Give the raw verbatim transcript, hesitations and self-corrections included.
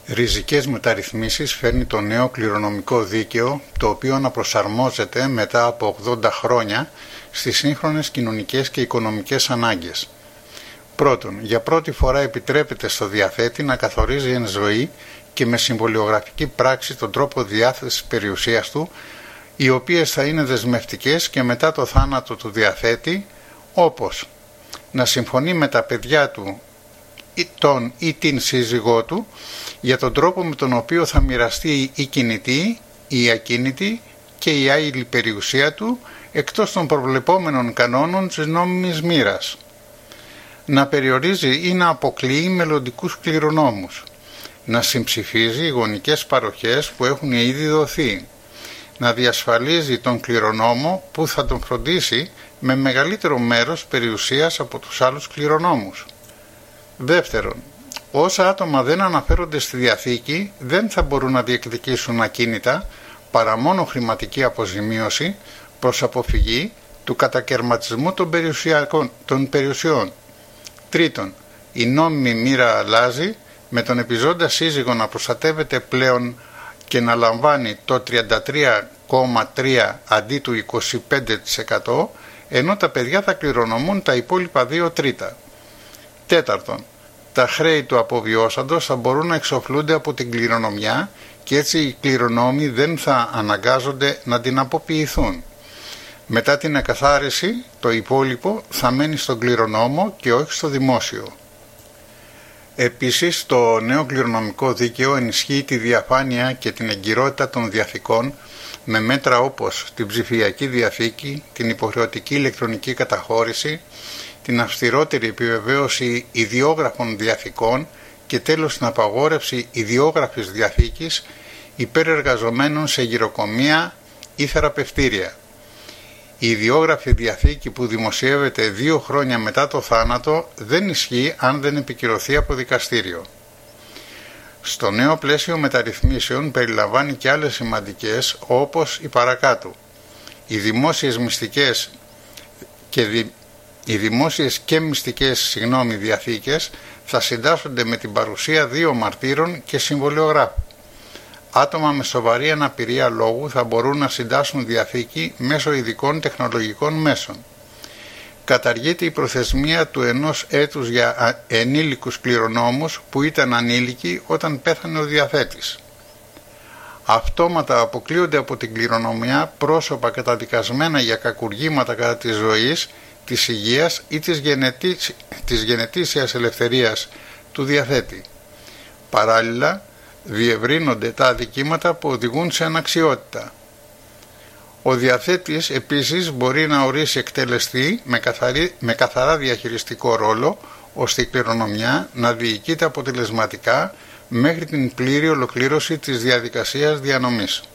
Ριζικές μεταρρυθμίσεις φέρνει το νέο κληρονομικό δίκαιο, το οποίο αναπροσαρμόζεται μετά από ογδόντα χρόνια στις σύγχρονες κοινωνικές και οικονομικές ανάγκες. Πρώτον, για πρώτη φορά επιτρέπεται στο διαθέτη να καθορίζει εν ζωή και με συμβολιογραφική πράξη τον τρόπο διάθεσης περιουσίας του, οι οποίες θα είναι δεσμευτικές και μετά το θάνατο του διαθέτη, όπως να συμφωνεί με τα παιδιά του ή τον ή την σύζυγό του για τον τρόπο με τον οποίο θα μοιραστεί η κινητή, η ακίνητη και η άειλη περιουσία του εκτός των προβλεπόμενων κανόνων της νόμιμης μοίρας. Να περιορίζει ή να αποκλείει μελλοντικούς κληρονόμους. Να συμψηφίζει γονικές παροχές που έχουν ήδη δοθεί. Να διασφαλίζει τον κληρονόμο που θα τον φροντίσει με μεγαλύτερο μέρος περιουσίας από τους άλλους κληρονόμους. Δεύτερον, όσα άτομα δεν αναφέρονται στη Διαθήκη δεν θα μπορούν να διεκδικήσουν ακίνητα παρά μόνο χρηματική αποζημίωση προς αποφυγή του κατακαιρματισμού των, των περιουσιών. Τρίτον, η νόμιμη μοίρα αλλάζει με τον επιζώντα σύζυγο να προστατεύεται πλέον και να λαμβάνει το τριάντα τρία κόμμα τρία τοις εκατό αντί του είκοσι πέντε τοις εκατό, ενώ τα παιδιά θα κληρονομούν τα υπόλοιπα δύο τρίτα. Τέταρτον, τα χρέη του αποβιώσαντος θα μπορούν να εξοφλούνται από την κληρονομιά και έτσι οι κληρονόμοι δεν θα αναγκάζονται να την αποποιηθούν. Μετά την εκαθάριση, το υπόλοιπο θα μένει στον κληρονόμο και όχι στο δημόσιο. Επίσης, το νέο κληρονομικό δίκαιο ενισχύει τη διαφάνεια και την εγκυρότητα των διαθηκών με μέτρα όπως την ψηφιακή διαθήκη, την υποχρεωτική ηλεκτρονική καταχώρηση, την αυστηρότερη επιβεβαίωση ιδιόγραφων διαθηκών και τέλος την απαγόρευση ιδιόγραφης διαθήκης υπέρ εργαζομένων σε γυροκομεία ή θεραπευτήρια. Η ιδιόγραφη διαθήκη που δημοσιεύεται δύο χρόνια μετά το θάνατο δεν ισχύει αν δεν επικυρωθεί από δικαστήριο. Στο νέο πλαίσιο μεταρρυθμίσεων περιλαμβάνει και άλλες σημαντικές όπως οι παρακάτω. Οι δημόσιες μυστικές και, δι... οι δημόσιες και μυστικές συγγνώμη, διαθήκες θα συντάσσονται με την παρουσία δύο μαρτύρων και συμβολιογράφου. Άτομα με σοβαρή αναπηρία λόγου θα μπορούν να συντάσσουν διαθήκη μέσω ειδικών τεχνολογικών μέσων. Καταργείται η προθεσμία του ενός έτους για ενήλικους κληρονόμους που ήταν ανήλικοι όταν πέθανε ο διαθέτης. Αυτόματα αποκλείονται από την κληρονομιά πρόσωπα καταδικασμένα για κακουργήματα κατά της ζωής, της υγείας ή της, γενετήσ... της γενετήσιας ελευθερίας του διαθέτη. Παράλληλα, διευρύνονται τα αδικήματα που οδηγούν σε αναξιότητα. Ο διαθέτης επίσης μπορεί να ορίσει εκτελεστή με, καθαρή, με καθαρά διαχειριστικό ρόλο, ώστε η κληρονομιά να διοικείται αποτελεσματικά μέχρι την πλήρη ολοκλήρωση της διαδικασίας διανομής.